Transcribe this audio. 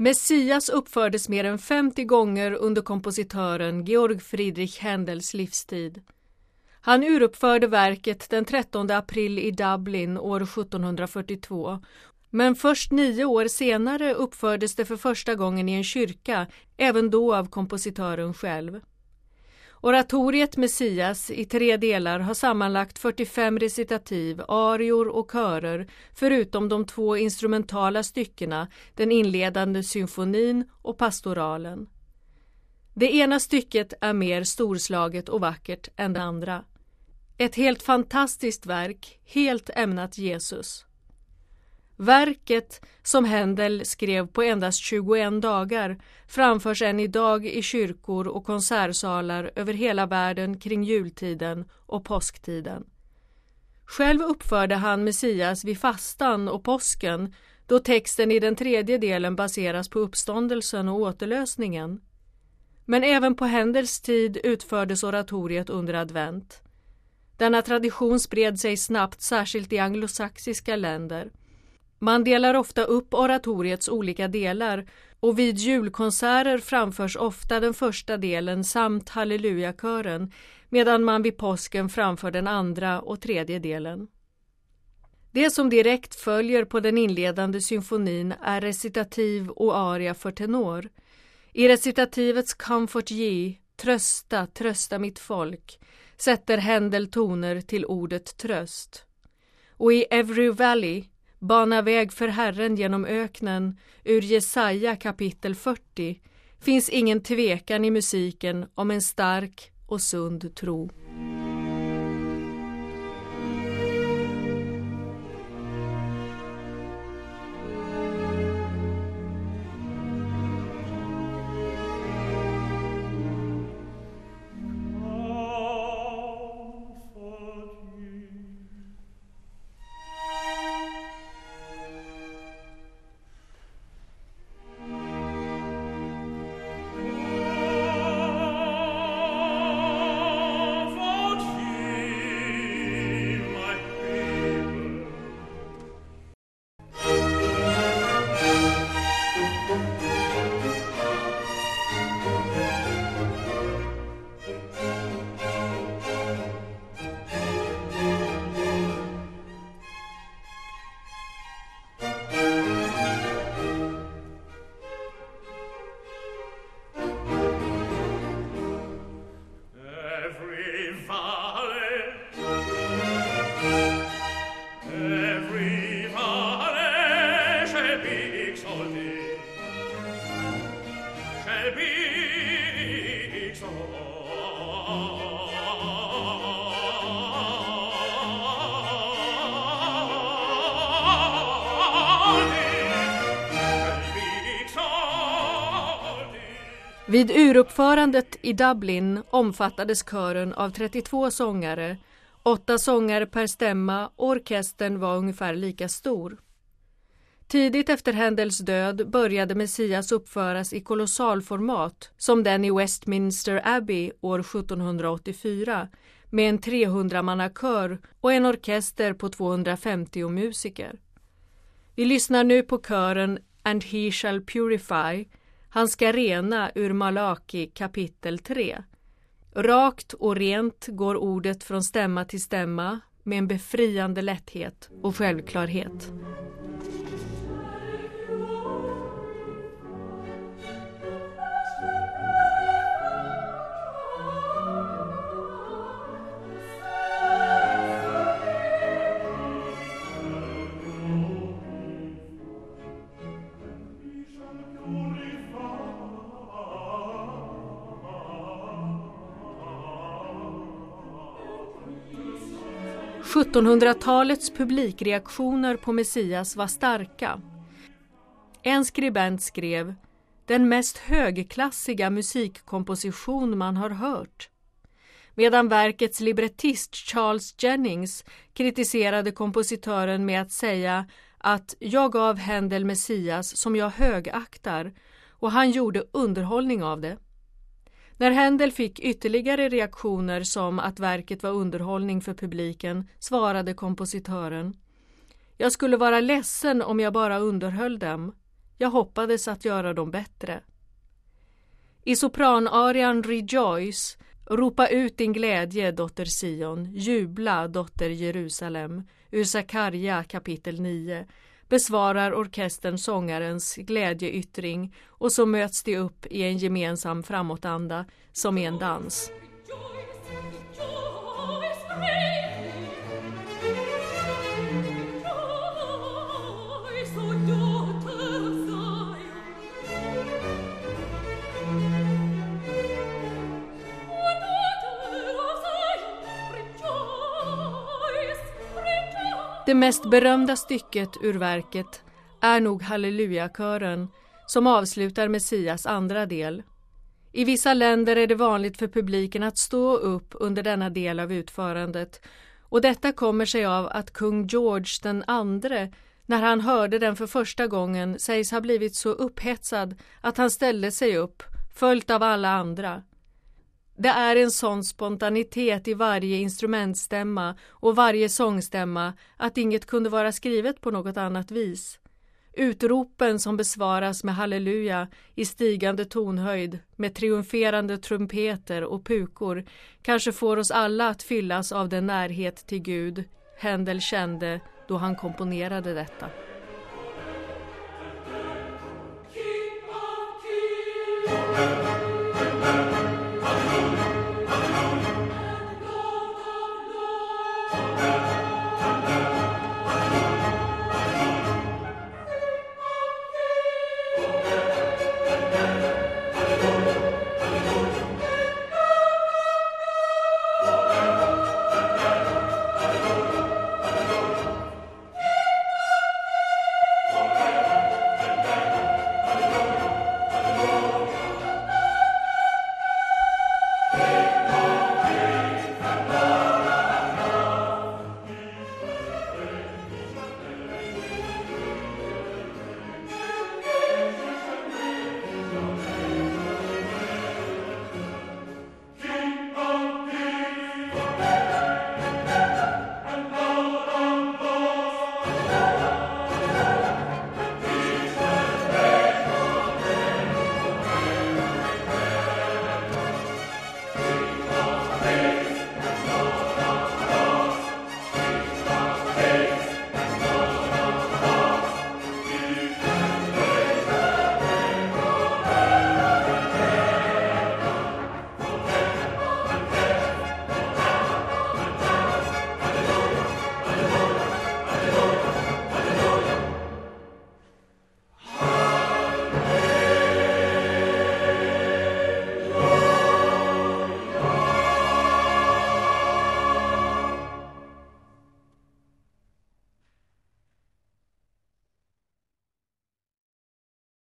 Messias uppfördes mer än 50 gånger under kompositören Georg Friedrich Händels livstid. Han uruppförde verket den 13 april i Dublin år 1742, men först 9 år senare uppfördes det för första gången i en kyrka, även då av kompositören själv. Oratoriet Messias i 3 delar har sammanlagt 45 recitativ, arior och körer, förutom de 2 instrumentala styckena, den inledande symfonin och pastoralen. Det ena stycket är mer storslaget och vackert än det andra. Ett helt fantastiskt verk, helt ämnat Jesus. Verket, som Händel skrev på endast 21 dagar, framförs än idag i kyrkor och konsertsalar över hela världen kring jultiden och påsktiden. Själv uppförde han Messias vid fastan och påsken, då texten i den 3:e delen baseras på uppståndelsen och återlösningen. Men även på Händels tid utfördes oratoriet under advent. Denna tradition spred sig snabbt, särskilt i anglosaxiska länder. Man delar ofta upp oratoriets olika delar och vid julkonserter framförs ofta den första delen samt hallelujakören, medan man vid påsken framför den andra och 3:e delen. Det som direkt följer på den inledande symfonin är recitativ och aria för tenor. I recitativets Comfort ye, trösta, trösta mitt folk, sätter Händel toner till ordet tröst. Och i Every Valley, bana väg för Herren genom öknen, ur Jesaja kapitel 40, finns ingen tvekan i musiken om en stark och sund tro. Vid uruppförandet i Dublin omfattades kören av 32 sångare, 8 sångare per stämma och orkestern var ungefär lika stor. Tidigt efter Händels död började Messias uppföras i kolossalformat som den i Westminster Abbey år 1784 med en 300-mannakör och en orkester på 250 musiker. Vi lyssnar nu på kören And He Shall Purify. Han ska rena ur Malaki kapitel 3. Rakt och rent går ordet från stämma till stämma med en befriande lätthet och självklarhet. 1700-talets publikreaktioner på Messias var starka. En skribent skrev: den mest högklassiga musikkomposition man har hört. Medan verkets librettist Charles Jennings kritiserade kompositören med att säga att jag gav Händel Messias som jag högaktar och han gjorde underhållning av det. När Händel fick ytterligare reaktioner som att verket var underhållning för publiken svarade kompositören: jag skulle vara ledsen om jag bara underhöll dem. Jag hoppades att göra dem bättre. I sopranarian Rejoice, ropa ut din glädje, dotter Sion, jubla, dotter Jerusalem, ur Sakarja kapitel 9, besvarar orkestern sångarens glädjeyttring och så möts de upp i en gemensam framåtanda som i en dans. Det mest berömda stycket ur verket är nog Hallelujakören som avslutar Messias andra del. I vissa länder är det vanligt för publiken att stå upp under denna del av utförandet, och detta kommer sig av att kung George den andre, när han hörde den för första gången, sägs ha blivit så upphetsad att han ställde sig upp, följt av alla andra. Det är en sån spontanitet i varje instrumentstämma och varje sångstämma att inget kunde vara skrivet på något annat vis. Utropen som besvaras med halleluja i stigande tonhöjd med triumferande trumpeter och pukor kanske får oss alla att fyllas av den närhet till Gud Händel kände då han komponerade detta.